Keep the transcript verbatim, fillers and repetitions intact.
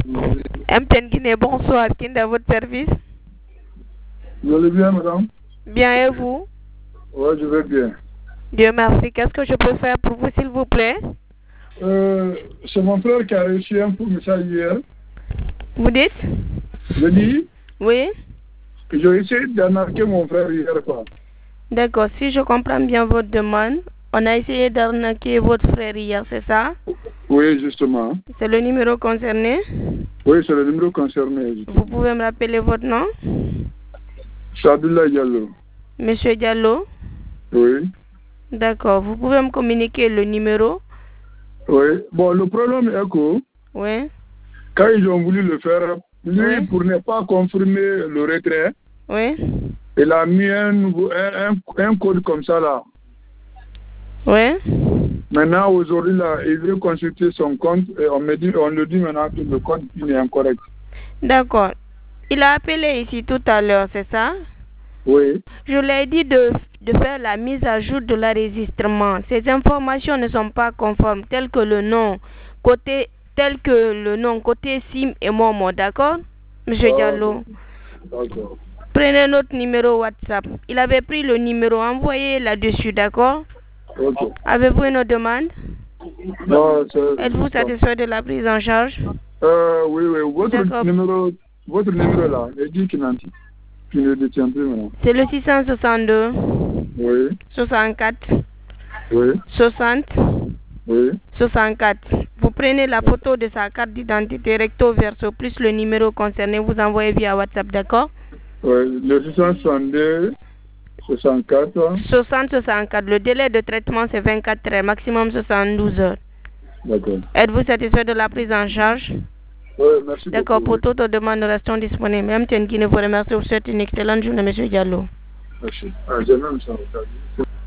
M T N Guinée, bonsoir. Qui est à votre service? Vous allez bien, madame? Bien, et vous? Oui, je vais bien. Dieu merci. Qu'est-ce que je peux faire pour vous, s'il vous plaît? Euh, c'est mon frère qui a reçu un message hier. Vous dites? Je dis Oui. que j'ai essayé d'arnaquer mon frère hier, quoi. D'accord. Si je comprends bien votre demande, on a essayé d'arnaquer votre frère hier, c'est ça? Oui, justement. C'est le numéro concerné? Oui, c'est le numéro concerné. Justement. Vous pouvez me rappeler votre nom? Sabila Diallo. Monsieur Diallo? Oui. D'accord. Vous pouvez me communiquer le numéro? Oui. Bon, le problème est que Oui. quand ils ont voulu le faire, lui, Oui. pour ne pas confirmer le retrait, Oui. il a mis un, nouveau, un, un, un code comme ça là. Oui. Maintenant, aujourd'hui, là, il veut consulter son compte et on me dit, on le dit maintenant que le code il est incorrect. D'accord. Il a appelé ici tout à l'heure, c'est ça? Oui. Je lui ai dit de, de faire la mise à jour de l'enregistrement. Ces informations ne sont pas conformes, telles que le nom, côté, tel que le nom, côté SIM et Momo, d'accord? Monsieur Ah, Diallo. D'accord. Prenez notre numéro WhatsApp. Il avait pris le numéro, envoyé là-dessus, d'accord? Ok. Avez-vous une autre demande? Non, Êtes-vous satisfait de la prise en charge? Euh, oui, oui. Votre numéro, votre numéro là, il dit qu'il ne détient plus maintenant. C'est le six cent soixante-deux. Oui. soixante-quatre. Oui. soixante. Oui. soixante-quatre. Vous prenez la photo de sa carte d'identité recto verso plus le numéro concerné, vous envoyez via WhatsApp, d'accord? Oui, le six cent soixante-deux, soixante-quatre. soixante soixante-quatre. Le délai de traitement c'est vingt-quatre heures, maximum soixante-douze heures. D'accord. Êtes-vous satisfait de la prise en charge? Oui, merci beaucoup. D'accord, pour toute demande, nous restons disponibles. M T N Guinée vous remercie. Vous souhaite une excellente journée, monsieur Diallo. Merci. Ah, j'ai même ça.